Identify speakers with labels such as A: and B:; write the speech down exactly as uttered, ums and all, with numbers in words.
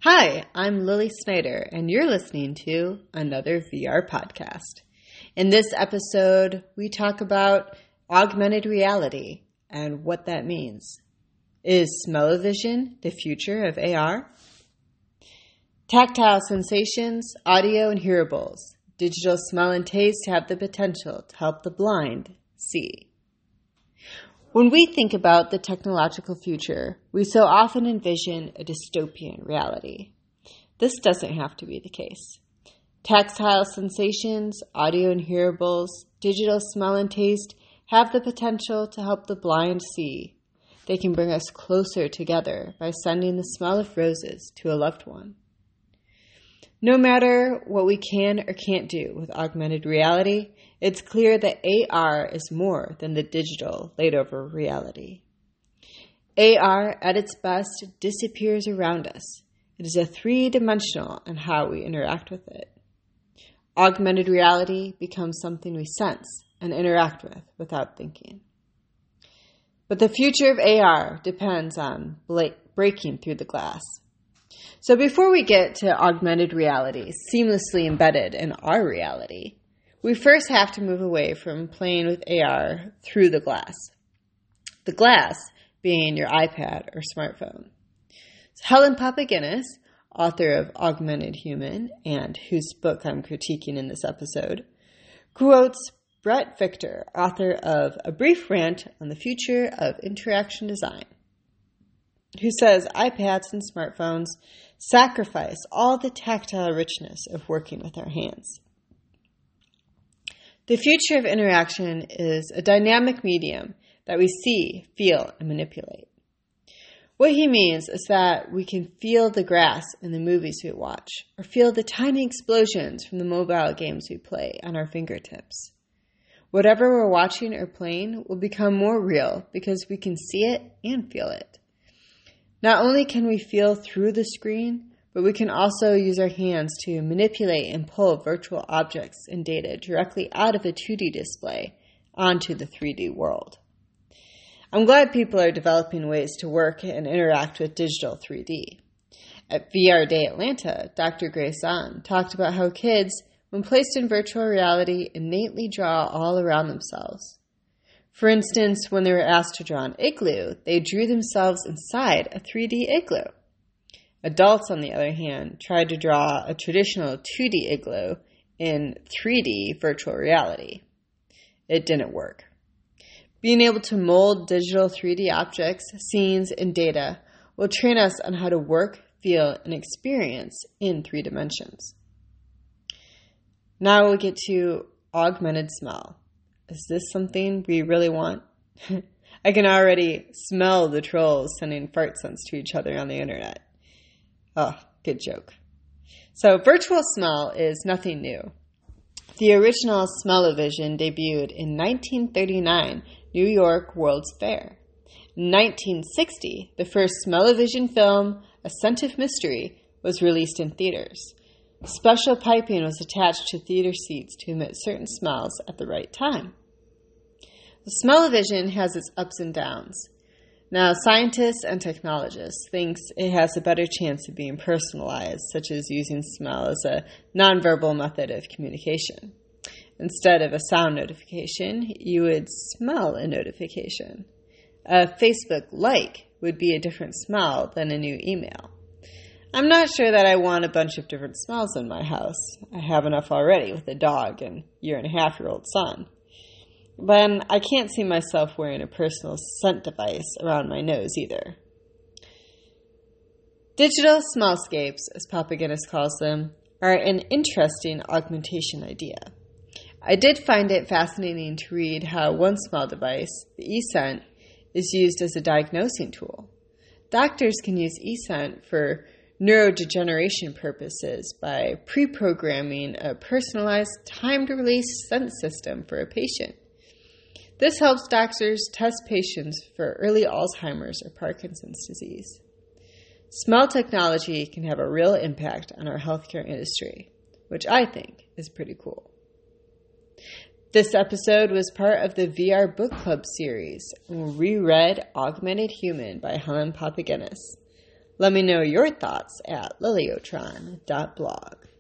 A: Hi, I'm Lily Snyder, and you're listening to another V R podcast. In this episode, we talk about augmented reality and what that means. Is smell-o-vision the future of A R? Tactile sensations, audio and hearables. Digital smell and taste have the potential to help the blind see. When we think about the technological future, we so often envision a dystopian reality. This doesn't have to be the case. Tactile sensations, audio and hearables, digital smell and taste have the potential to help the blind see. They can bring us closer together by sending the smell of roses to a loved one. No matter what we can or can't do with augmented reality, it's clear that A R is more than the digital laid-over reality. A R, at its best, disappears around us. It is a three-dimensional in how we interact with it. Augmented reality becomes something we sense and interact with without thinking. But the future of A R depends on breaking through the glass. So before we get to augmented reality seamlessly embedded in our reality, we first have to move away from playing with A R through the glass. The glass being your iPad or smartphone. So Helen Papagiannis, author of Augmented Human, and whose book I'm critiquing in this episode, quotes Brett Victor, author of A Brief Rant on the Future of Interaction Design, who says iPads and smartphones sacrifice all the tactile richness of working with our hands. The future of interaction is a dynamic medium that we see, feel, and manipulate. What he means is that we can feel the grass in the movies we watch, or feel the tiny explosions from the mobile games we play on our fingertips. Whatever we're watching or playing will become more real because we can see it and feel it. Not only can we feel through the screen, but we can also use our hands to manipulate and pull virtual objects and data directly out of a two D display onto the three D world. I'm glad people are developing ways to work and interact with digital three D. At V R Day Atlanta, Doctor Grace Zahn talked about how kids, when placed in virtual reality, innately draw all around themselves. For instance, when they were asked to draw an igloo, they drew themselves inside a three D igloo. Adults, on the other hand, tried to draw a traditional two D igloo in three D virtual reality. It didn't work. Being able to mold digital three D objects, scenes, and data will train us on how to work, feel, and experience in three dimensions. Now we get to augmented smell. Is this something we really want? I can already smell the trolls sending fart scents to each other on the internet. Oh, good joke. So virtual smell is nothing new. The original smell-o-vision debuted in nineteen thirty-nine New York World's Fair. In nineteen sixty, the first smell-o-vision film, A Scent of Mystery, was released in theaters. Special piping was attached to theater seats to emit certain smells at the right time. The smell-o-vision has its ups and downs. Now, scientists and technologists think it has a better chance of being personalized, such as using smell as a nonverbal method of communication. Instead of a sound notification, you would smell a notification. A Facebook like would be a different smell than a new email. I'm not sure that I want a bunch of different smells in my house. I have enough already with a dog and year-and-a-half-year-old son. But I can't see myself wearing a personal scent device around my nose either. Digital smellscapes, as Papagiannis calls them, are an interesting augmentation idea. I did find it fascinating to read how one smell device, the eScent, is used as a diagnosing tool. Doctors can use eScent for neurodegeneration purposes by pre-programming a personalized timed-release scent system for a patient. This helps doctors test patients for early Alzheimer's or Parkinson's disease. Smell technology can have a real impact on our healthcare industry, which I think is pretty cool. This episode was part of the V R Book Club series, and we reread Augmented Human by Helen Papagiannis. Let me know your thoughts at liliotron dot blog.